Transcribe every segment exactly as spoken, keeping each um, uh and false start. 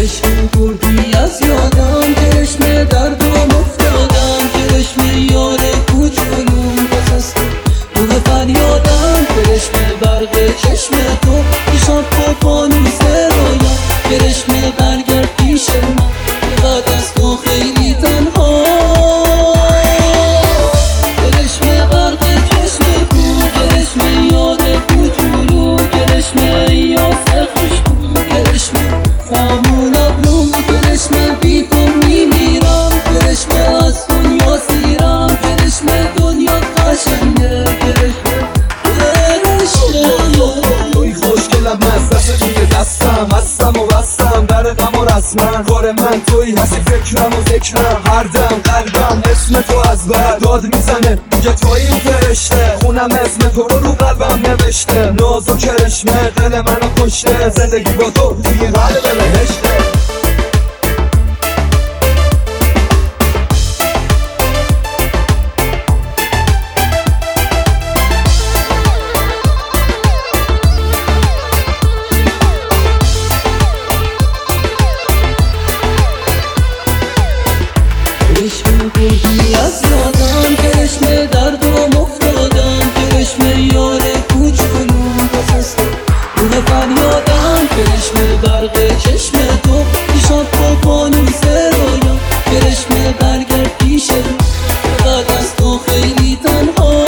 کرشمه بردی از یادم، کرشمه دردم افتادم، کرشمه یار کوچولوم بسستم روح فریادم، کرشمه برق چشم تو پیشم با فانوس رویام، کرشمه برگرد پیش من بعد از تو خیلی تنها، کرشمه برق چشم تو، کرشمه یار کوچولو، کرشمه یاسر خوشبو، کرشمه خامون ابروم، کرشمه بی تو میمیرم، کرشمه از دنیا سیرم، کرشمه دنیا قشنگه، کرشمه توی خوشگلم از دست توی دستم، هستم و بستم در غم و رسمن، کار من توی هستی فکرم و ذکرم، هر دم قلبم اسم تو از بر داد میزنه میگه توی این فرشته، خونم اسم تو رو رو قلبم نوشته، ناز و کرشمه دل منو کشته، زندگی با تو توی قلب بهشته. کرشمه بردی از یادم، کرشمه دردم افتادم، کرشمه یار کوچولوم بسستم روح فریادم، کرشمه برق چشم تو پیشم با فانوس رویام، کرشمه برگرد پیش من بعد از تو خیلی تنها،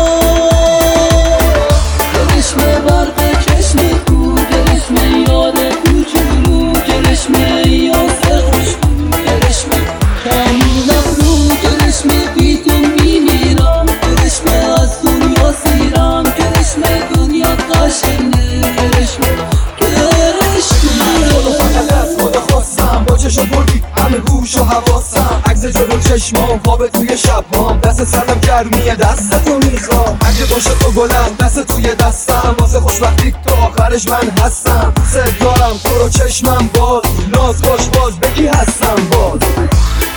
کرشمه برق چشم تو، کرشمه یار کوچولو، کرشمه یاسر خوشبو، کرشمه خامون ابرو، کرشمه بی تو میمیرم، کرشمه از دنیا سیرم، کرشمه دنیا قشنگه، کرشمه کرشمه تو فقط از خود خواستم با چشم بردی همه گوش و حواسم، عکس جلو چشمام خواب توی شبام، دست سردم گرمیه دست تو میخوام، اگه باشه تو گلم دست توی دستم، واسه خوشبختی تو آخرش من هستم، ست دارم تو رو چشمم باز، ناز باش باز بگی هستم باز.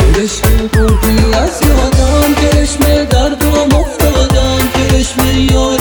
کرشمه بردی از یادم، کرشمه دردم افتادم، کرشمه یار